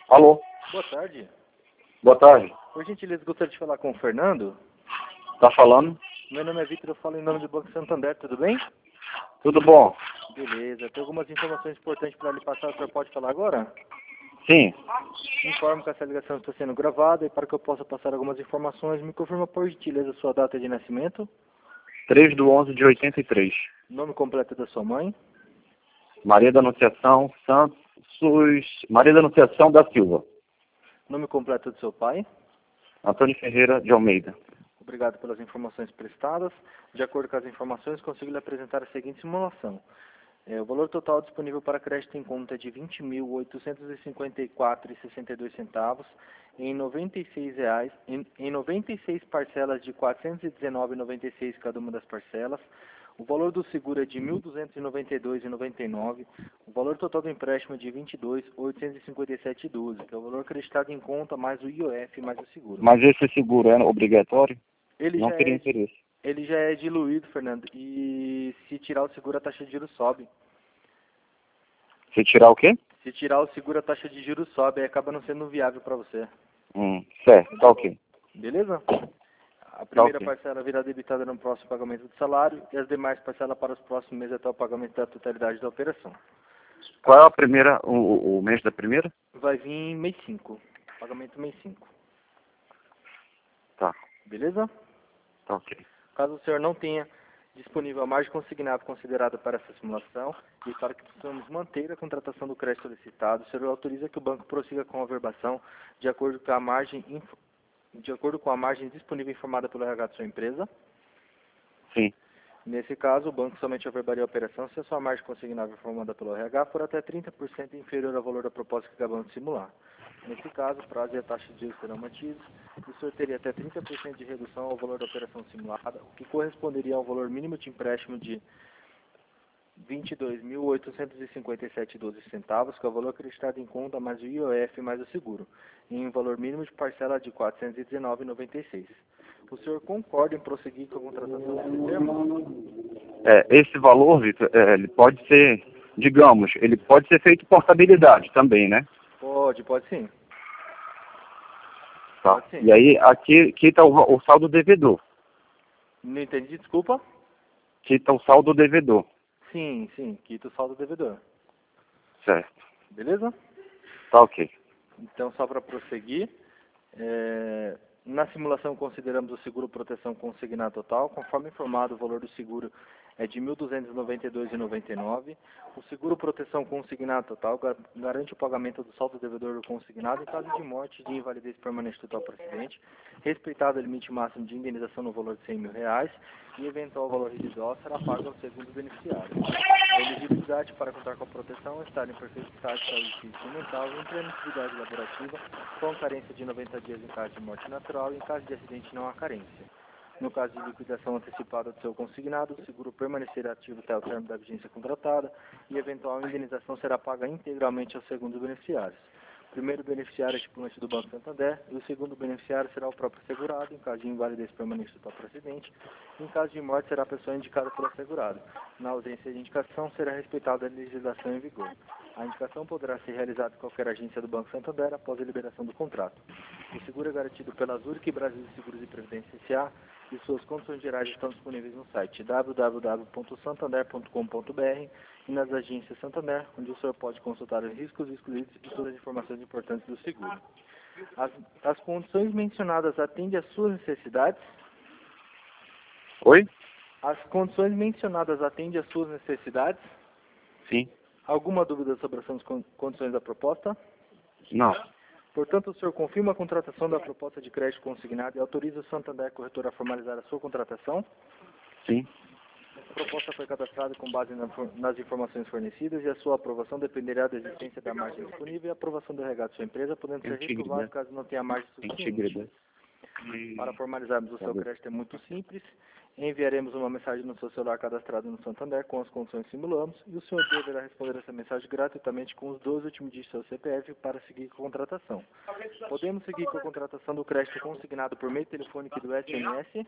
Alô? Boa tarde. Boa tarde. Por gentileza, gostaria de falar com o Fernando. Tá falando? Meu nome é Vitor, eu falo em nome do Banco Santander, tudo bem? Tudo bom? Beleza. Tem algumas informações importantes para lhe passar, o senhor pode falar agora? Sim. Informo que essa ligação está sendo gravada e para que eu possa passar algumas informações, me confirma por gentileza sua data de nascimento, 3/11/83. nome completo da sua mãe, Maria da Anunciação Santos... Maria da Anunciação da Silva. nome completo do seu pai. Antônio Ferreira de Almeida. Obrigado pelas informações prestadas. De acordo com as informações, consigo lhe apresentar a seguinte simulação. O valor total disponível para crédito em conta é de R$ 20.854,62 em em 96 parcelas de R$ 419,96 cada uma das parcelas. O valor do seguro é de R$ 1.292,99. O valor total do empréstimo é de R$ 22.857,12, que é o valor acreditado em conta mais o IOF mais o seguro. Mas esse seguro é obrigatório? Ele Não já teria é interesse. Ele já é diluído, Fernando, e se tirar o seguro, a taxa de juros sobe. Se tirar o quê? Se tirar o seguro, a taxa de juros sobe, aí acaba não sendo viável para você. Certo, tá ok. Beleza? A primeira ok. parcela virá debitada no próximo pagamento do salário e as demais parcelas para os próximos meses até o pagamento da totalidade da operação. Qual é a primeira, o mês da primeira? Vai vir em mês 5. Pagamento mês 5. Tá, Beleza? tá ok. Caso o senhor não tenha disponível a margem consignada considerada para essa simulação e para que possamos manter a contratação do crédito solicitado, o senhor autoriza que o banco prossiga com a averbação de acordo com a margem disponível informada pelo RH de sua empresa. Sim. Nesse caso, o banco somente averbaria a operação se a sua margem consignável informada pelo RH for até 30% inferior ao valor da proposta que acabamos de simular. Nesse caso, o prazo e a taxa de juros serão mantidos e o senhor teria até 30% de redução ao valor da operação simulada, o que corresponderia ao valor mínimo de empréstimo de R$ 22.857,12, que é o valor acreditado em conta mais o IOF mais o seguro, em um valor mínimo de parcela de R$ 419,96. O senhor concorda em prosseguir com a contratação desse termo? Esse valor, Vitor, ele pode ser, digamos, ele pode ser feito portabilidade também, né? Pode sim. Tá. Pode sim. E aí, aqui está o saldo devedor. Não entendi, desculpa? Aqui está o saldo devedor. Sim, quita o saldo devedor. Certo. Beleza? Tá ok. Então, só para prosseguir, na simulação consideramos o seguro proteção consignado total. Conforme informado, o valor do seguro é de R$ 1.292,99. O seguro proteção consignado total garante o pagamento do saldo devedor do consignado em caso de morte e de invalidez permanente total por acidente, respeitado o limite máximo de indenização no valor de R$ 100.000 e eventual valor residual será pago ao segundo beneficiário. A elegibilidade para contar com a proteção é estar em perfeito estado de saúde física e mental, em plena atividade laborativa, com carência de 90 dias em caso de morte natural e em caso de acidente não há carência. No caso de liquidação antecipada do seu consignado, o seguro permanecerá ativo até o termo da vigência contratada e eventual indenização será paga integralmente aos segundos beneficiários. O primeiro beneficiário é estipulante do Banco Santander e o segundo beneficiário será o próprio segurado, em caso de invalidez permanente do próprio acidente. Em caso de morte, será a pessoa indicada pelo segurado. Na ausência de indicação, será respeitada a legislação em vigor. A indicação poderá ser realizada em qualquer agência do Banco Santander após a liberação do contrato. O seguro é garantido pela Zurich Brasil Seguros e Previdência S.A. e suas condições gerais estão disponíveis no site www.santander.com.br e nas agências Santander, onde o senhor pode consultar os riscos excluídos e todas as informações importantes do seguro. As condições mencionadas atendem às suas necessidades? Oi? As condições mencionadas atendem às suas necessidades? Sim. Alguma dúvida sobre as condições da proposta? Não. Portanto, o senhor confirma a contratação da proposta de crédito consignado e autoriza o Santander Corretora a formalizar a sua contratação? Sim. A proposta foi cadastrada com base nas informações fornecidas e a sua aprovação dependerá da existência da margem disponível e a aprovação do RH de sua empresa, podendo ser reprovado caso não tenha margem suficiente. Para formalizarmos o seu crédito é muito simples. Enviaremos uma mensagem no seu celular cadastrado no Santander com as condições que simulamos e o senhor deverá responder essa mensagem gratuitamente com os 12 últimos dígitos do seu CPF para seguir com a contratação. Podemos seguir com a contratação do crédito consignado por meio telefônico e do SMS?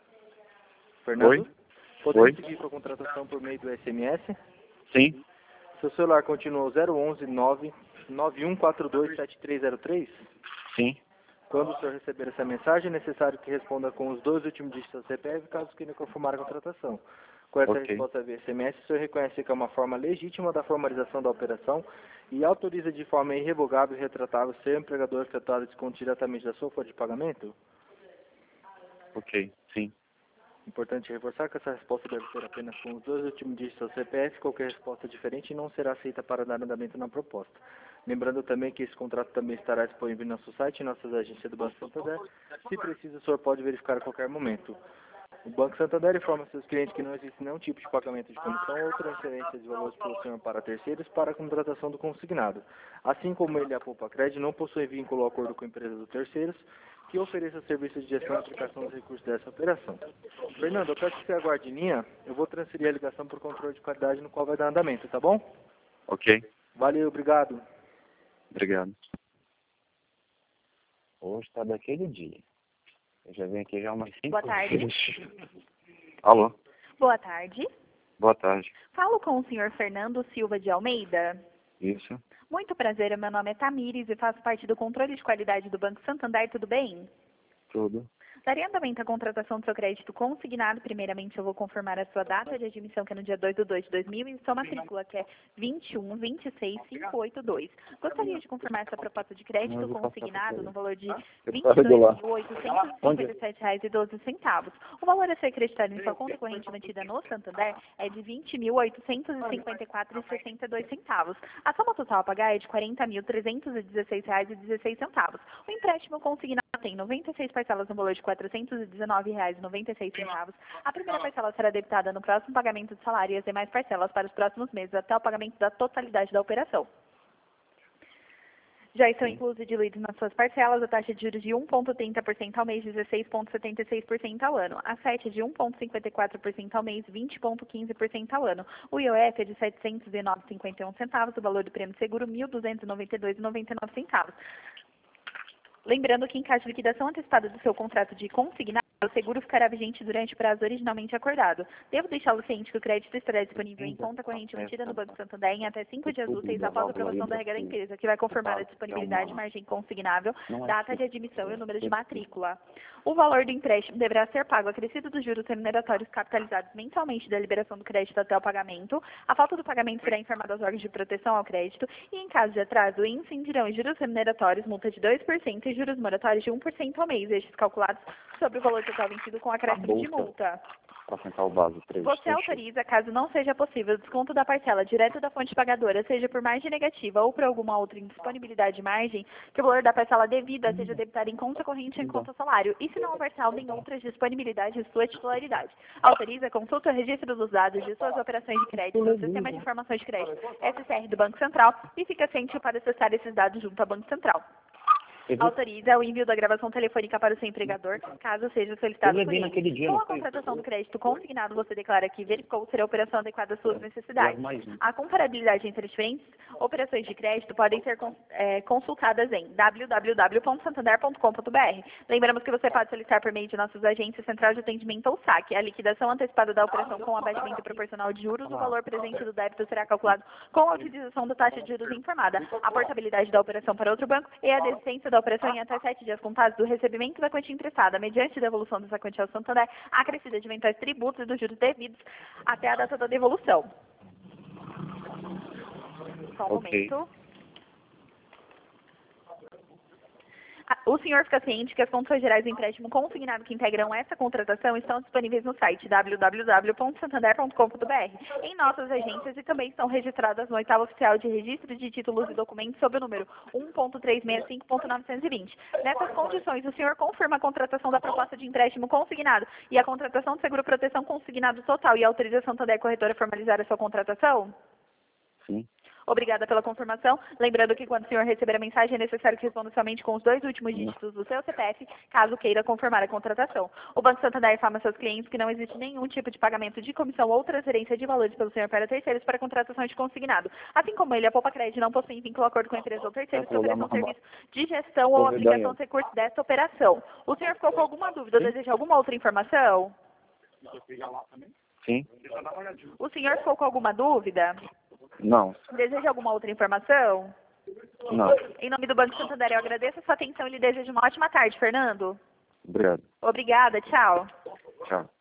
Fernando? Oi? Podemos seguir com a contratação por meio do SMS? Sim. Seu celular continua o 011 99142 7303? Sim. Quando o senhor receber essa mensagem, é necessário que responda com os 2 últimos dígitos do CPF, caso queira confirmar a contratação. Com essa resposta via SMS, o senhor reconhece que é uma forma legítima da formalização da operação e autoriza de forma irrevogável e retratável seu empregador efetuar o desconto diretamente da sua folha de pagamento? Ok, sim. Importante reforçar que essa resposta deve ser apenas com os 2 últimos dígitos do CPF. Qualquer resposta diferente não será aceita para dar andamento na proposta. Lembrando também que esse contrato também estará disponível em nosso site e nossas agências do Banco Santander. Se precisa, o senhor pode verificar a qualquer momento. O Banco Santander informa seus clientes que não existe nenhum tipo de pagamento de comissão ou transferência de valores pelo senhor para terceiros para a contratação do consignado. Assim como ele e a Poupa Crédito não possuem vínculo ou acordo com a empresa dos terceiros que ofereça serviço de gestão e aplicação dos recursos dessa operação. Fernando, eu peço que você aguarde em linha. Eu vou transferir a ligação por controle de qualidade no qual vai dar andamento, tá bom? Ok. Valeu, obrigado. Obrigado. Hoje está daquele dia. Eu já vim aqui já umas 5 Boa tarde. Alô? Boa tarde. Boa tarde. Falo com o senhor Fernando Silva de Almeida. Isso. Muito prazer, meu nome é Tamires e faço parte do controle de qualidade do Banco Santander, tudo bem? Tudo. Daria andamento à contratação do seu crédito consignado. Primeiramente, eu vou confirmar a sua data de admissão, que é no dia 2/2/2000, e sua matrícula, que é 2126582. Gostaria de confirmar essa proposta de crédito consignado no valor de R$ 22.857,12. O valor a ser acreditado em sua conta corrente mantida no Santander é de R$ 20.854,62. A soma total a pagar é de R$ 40.316,16. O empréstimo consignado tem 96 parcelas no valor de R$ 419,96. A primeira parcela será debitada no próximo pagamento de salário e as demais parcelas para os próximos meses até o pagamento da totalidade da operação. Já estão inclusos e diluídos nas suas parcelas a taxa de juros de 1,30% ao mês, 16,76% ao ano. A 7 de 1,54% ao mês, 20,15% ao ano. O IOF é de R$ 709,51, o valor do prêmio de seguro R$ 1.292,99. Lembrando que, em caso de liquidação antecipada do seu contrato de consignado, o seguro ficará vigente durante o prazo originalmente acordado. Devo deixá-lo ciente que o crédito estará disponível em conta corrente mantida no Banco Santander em até 5 dias úteis após a aprovação da regra da empresa, que vai confirmar a disponibilidade, margem consignável, data de admissão e o número de matrícula. O valor do empréstimo deverá ser pago acrescido dos juros remuneratórios capitalizados mensalmente da liberação do crédito até o pagamento. A falta do pagamento será informada aos órgãos de proteção ao crédito e, em caso de atraso, incidirão em juros remuneratórios, multa de 2% e juros moratórios de 1% ao mês, estes calculados sobre o valor total vencido com acréscimo de multa. Você autoriza, caso não seja possível, o desconto da parcela direto da fonte pagadora, seja por margem negativa ou por alguma outra indisponibilidade de margem, que o valor da parcela devida seja debitado em conta corrente ou em conta salário, e se não houver saldo em outras disponibilidades de sua titularidade. Autoriza, consulta o registro dos dados de suas operações de crédito no Sistema de Informações de Crédito, SCR do Banco Central, e fica ciente para acessar esses dados junto ao Banco Central. Autoriza o envio da gravação telefônica para o seu empregador, caso seja solicitado por ele. Com a contratação do crédito consignado, você declara que verificou ser a operação adequada às suas necessidades. A comparabilidade entre as diferentes operações de crédito podem ser consultadas em www.santander.com.br. Lembramos que você pode solicitar por meio de nossas agências Central de Atendimento ou SAC a liquidação antecipada da operação com abatimento proporcional de juros. O valor presente do débito será calculado com a utilização da taxa de juros informada, a portabilidade da operação para outro banco e a desistência da operação em até 7 dias contados do recebimento da quantia emprestada, mediante devolução dessa quantia ao Santander, acrescida de eventuais tributos e dos juros devidos até a data da devolução. Só um momento. O senhor fica ciente que as condições gerais do empréstimo consignado que integram essa contratação estão disponíveis no site www.santander.com.br, em nossas agências, e também estão registradas no 8º Oficial de Registro de Títulos e Documentos sob o número 1.365.920. Nessas condições, o senhor confirma a contratação da proposta de empréstimo consignado e a contratação de seguro-proteção consignado total e autoriza a Santander Corretora a formalizar a sua contratação? Sim. Obrigada pela confirmação. Lembrando que quando o senhor receber a mensagem, é necessário que responda somente com os 2 últimos dígitos do seu CPF, caso queira confirmar a contratação. O Banco Santander informa a seus clientes que não existe nenhum tipo de pagamento de comissão ou transferência de valores pelo senhor para terceiros para contratação de consignado. Assim como ele, a Poupa Crédito não possui vínculo ou acordo com a empresa ou terceiro que ofereça um serviço de gestão ou aplicação de recursos desta operação. O senhor ficou com alguma dúvida ou deseja alguma outra informação? Sim. O senhor ficou com alguma dúvida? Não. Deseja alguma outra informação? Não. Em nome do Banco Santander, eu agradeço a sua atenção e lhe desejo uma ótima tarde, Fernando. Obrigado. Obrigada, tchau. Tchau.